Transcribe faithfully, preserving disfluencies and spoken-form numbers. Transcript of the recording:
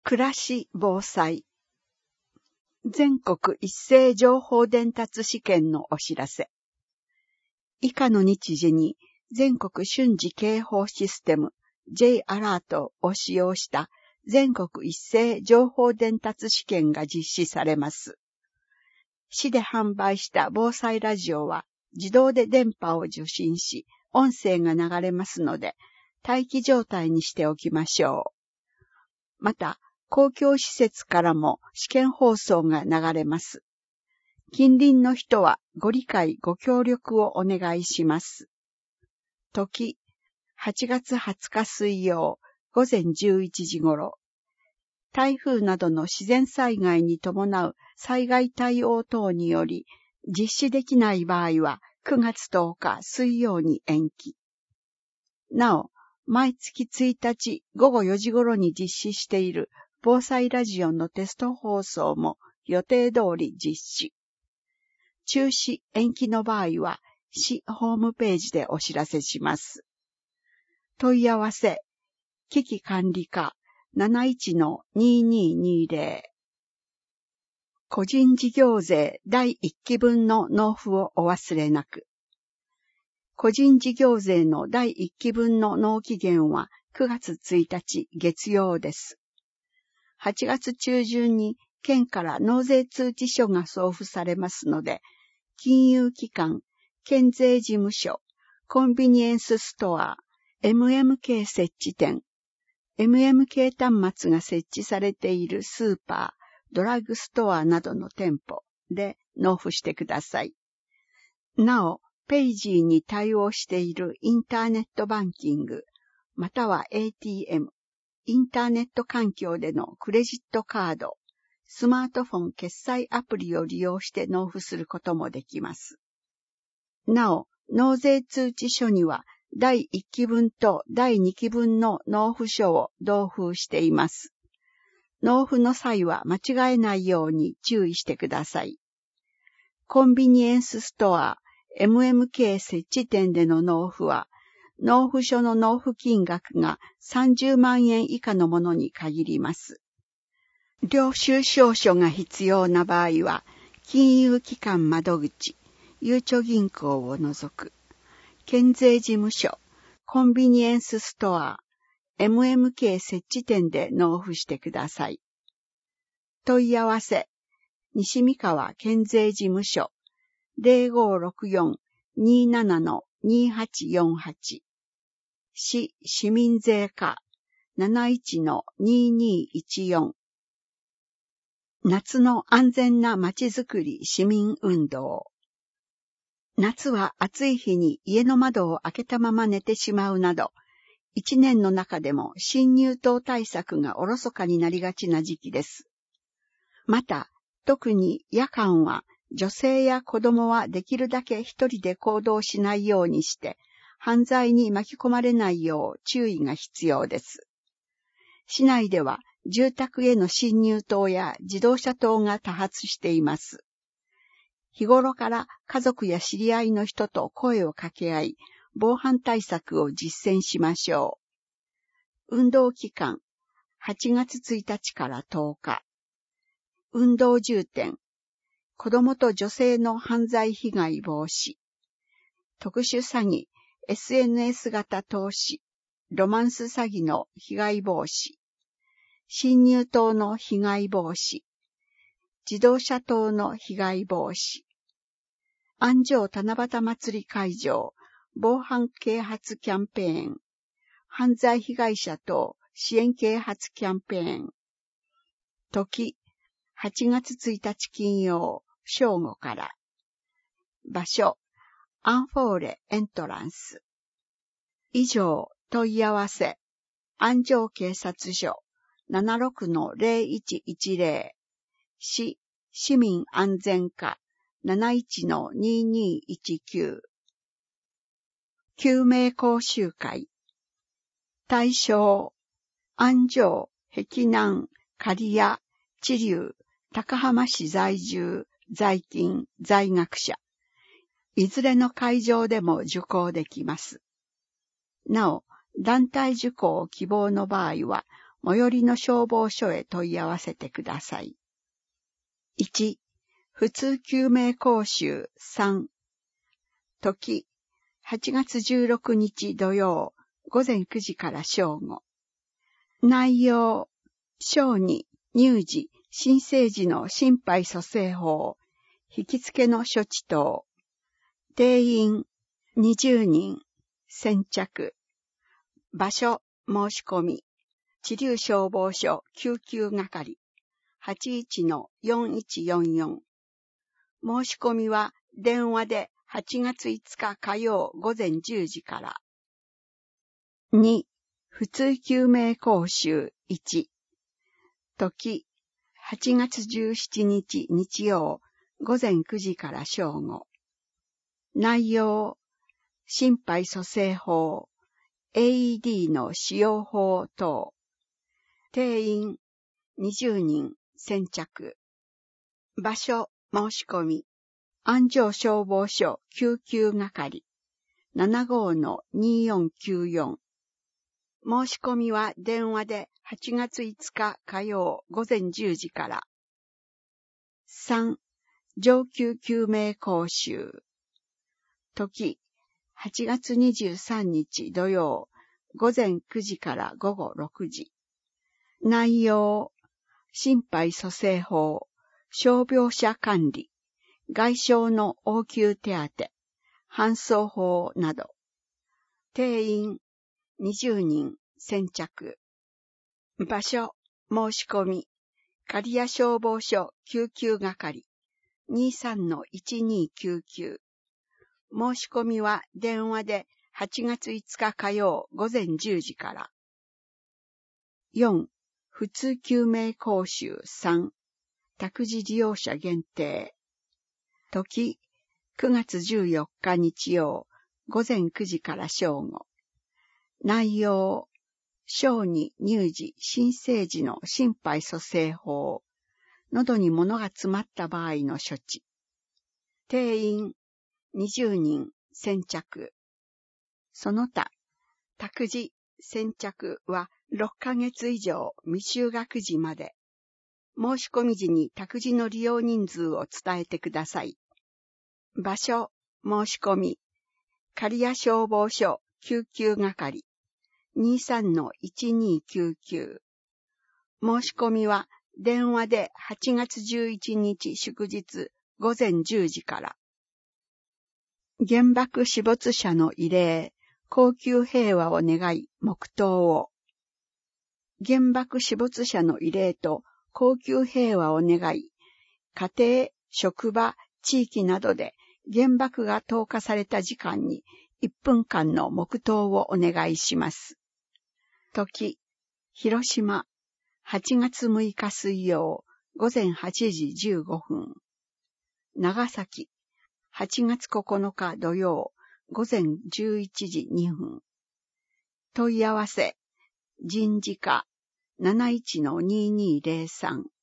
暮らし防災全国一斉情報伝達試験のお知らせ。以下の日時に全国瞬時警報システム J アラートを使用した全国一斉情報伝達試験が実施されます。市で販売した防災ラジオは自動で電波を受信し、音声が流れますので、待機状態にしておきましょう。また、公共施設からも試験放送が流れます。近隣の人はご理解ご協力をお願いします。時、はちがつはつか水曜午前じゅういちじ頃。台風などの自然災害に伴う災害対応等により実施できない場合はくがつとおか水曜に延期。なお、毎月ついたち午後よじ頃に実施している防災ラジオのテスト放送も予定通り実施。中止延期の場合は市ホームページでお知らせします。問い合わせ、危機管理課 なないちのにーにーにーぜろ 個人事業税だいいっきぶんの納付をお忘れなく。個人事業税のだいいっきぶんの納期限はくがつついたち月曜です。はちがつ中旬に県から納税通知書が送付されますので、金融機関、県税事務所、コンビニエンスストア、エムエムケー 設置店、エムエムケー 端末が設置されているスーパー、ドラッグストアなどの店舗で納付してください。なお、ペイジーに対応しているインターネットバンキング、または エーティーエム、インターネット環境でのクレジットカード、スマートフォン決済アプリを利用して納付することもできます。なお、納税通知書にはだいいっきぶんとだいにきぶんの納付書を同封しています。納付の際は間違えないように注意してください。コンビニエンスストア、エムエムケー 設置店での納付は、納付書の納付金額がさんじゅうまんえん以下のものに限ります。領収証書が必要な場合は、金融機関窓口、ゆうちょ銀行を除く、県税事務所、コンビニエンスストア、エムエムケー 設置店で納付してください。問い合わせ、西三河県税事務所、ゼロごろくよん にーなな にーはちよんはち、市市民税課 なないちのにーにーいちよん、夏の安全なまちづくり市民運動。夏は暑い日に家の窓を開けたまま寝てしまうなど、一年の中でも侵入等対策がおろそかになりがちな時期です。また、特に夜間は女性や子供はできるだけ一人で行動しないようにして、犯罪に巻き込まれないよう注意が必要です。市内では住宅への侵入等や自動車等が多発しています。日頃から家族や知り合いの人と声を掛け合い、防犯対策を実践しましょう。運動期間、はちがつついたちからとおか。運動重点、子供と女性の犯罪被害防止。特殊詐欺、エスエヌエス 型投資、ロマンス詐欺の被害防止。侵入等の被害防止。自動車等の被害防止。安城七夕祭り会場、防犯啓発キャンペーン。犯罪被害者等支援啓発キャンペーン。時、はちがつついたち金曜、正午から。場所、アンフォーレエントランス。以上、問い合わせ、安城警察署、ななろくのゼロいちいちゼロ、市、市民安全課、なないちのにーにーいちきゅう。救命講習会。対象、安城、碧南、刈谷、知立、高浜市在住、在勤、在学者。いずれの会場でも受講できます。なお、団体受講希望の場合は、 最寄りの消防署へ問い合わせてください。いち、普通救命講習さん、時、はちがつじゅうろくにち土曜、午前くじから正午。内容、小児、乳児、新生児の心肺蘇生法、引き付けの処置等。定員、にじゅうにん、先着。場所、申し込み。知立消防署救急係。はちいちのよんいちよんよん。申し込みは電話ではちがついつか火曜午前じゅうじから。に、普通救命講習いち。時、はちがつじゅうしちにち日曜午前くじから正午。内容、心肺蘇生法、エーイーディー の使用法等。定員、にじゅうにん、先着。場所、申し込み。安城消防署救急係。ななごのによんきゅうよん。申し込みは電話ではちがついつか火曜午前じゅうじから。さん、上級救命講習。時、はちがつにじゅうさんにち土曜午前くじから午後ろくじ。内容、心肺蘇生法、傷病者管理、外傷の応急手当、搬送法など。定員、にじゅうにん、先着。場所、申し込み。刈谷消防署救急係。にじゅうさんのいちにきゅうきゅう。申し込みは電話ではちがついつか火曜午前じゅうじから。よん、普通救命講習さん。託児利用者限定。時、くがつじゅうよっか日曜、午前くじから正午。内容、小児、乳児、新生児の心肺蘇生法、喉に物が詰まった場合の処置。定員、にじゅうにん、先着。その他、託児、先着はろっかげつ以上未就学児まで。申し込み時に託児の利用人数を伝えてください。場所、申し込み。刈谷消防署救急係。にじゅうさんのいちにきゅうきゅう。申し込みは電話ではちがつじゅういちにち祝日午前じゅうじから。原爆死没者の慰霊、恒久平和を願い黙祷を。原爆死没者の慰霊と恒久平和を願い、家庭、職場、地域などで原爆が投下された時間にいっぷんかんの黙祷をお願いします。時、広島、はちがつむいか水曜、午前はちじじゅうごふん。長崎、はちがつここのか土曜、午前じゅういちじにふん。問い合わせ、人事課 なないちのにーにーぜろさん